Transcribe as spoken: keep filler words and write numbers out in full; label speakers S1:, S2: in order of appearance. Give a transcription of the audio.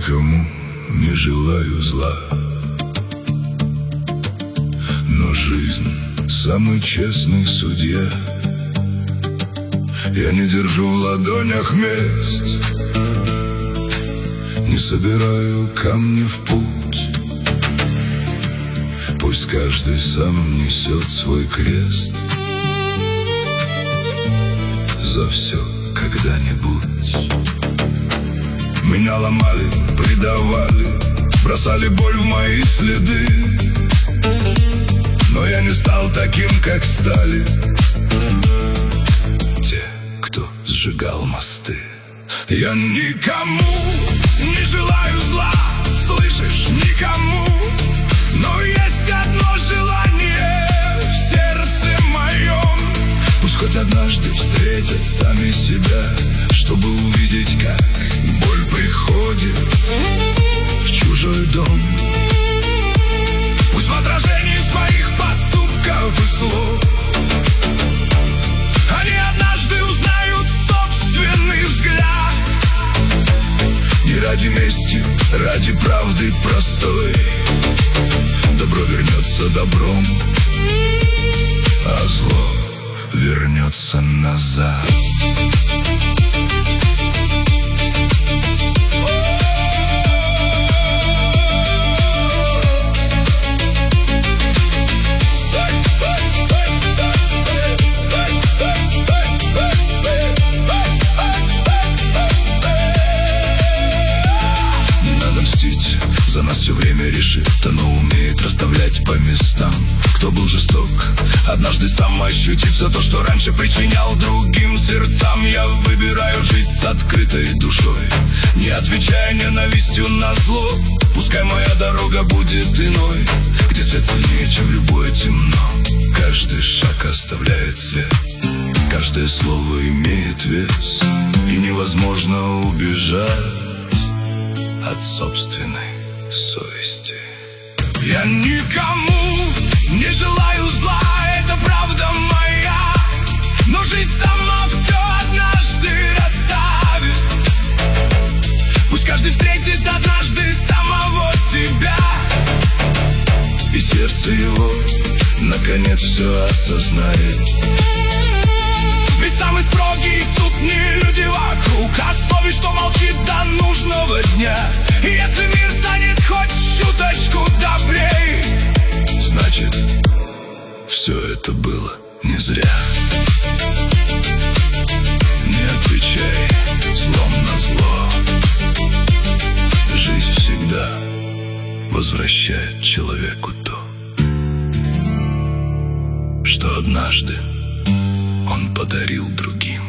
S1: никому не желаю зла, но жизнь самый честный судья. Я не держу в ладонях мест, не собираю камни в путь. Пусть каждый сам несет свой крест за все когда-нибудь. Меня ломали, предавали, бросали боль в мои следы, но я не стал таким, как стали те, кто сжигал мосты. Я никому не желаю зла, слышишь, никому. Но есть одно желание в сердце моем: пусть хоть однажды встретят сами себя, чтобы увидеть, как боль приходит в чужой дом. Пусть в отражении своих поступков и слов они однажды узнают собственный взгляд. Не ради мести, ради правды простой добро вернется добром, а зло вернется назад. За нас все время решит, оно умеет расставлять по местам. Кто был жесток, однажды сам ощутив все то, что раньше причинял другим сердцам. Я выбираю жить с открытой душой, не отвечая ненавистью на зло. Пускай моя дорога будет иной, где свет сильнее, чем любое темно. Каждый шаг оставляет след, каждое слово имеет вес, и невозможно убежать от собственной совести. Я никому не желаю зла, это правда моя, но жизнь сама все однажды расставит. Пусть каждый встретит однажды самого себя, и сердце его наконец все осознает. Ведь самый строгий суд не люди вокруг, а совесть, что молчит до нужного дня. И если мир станет хоть чуточку добрей, значит, все это было не зря. Не отвечай злом на зло, жизнь всегда возвращает человеку то, что однажды он подарил другим.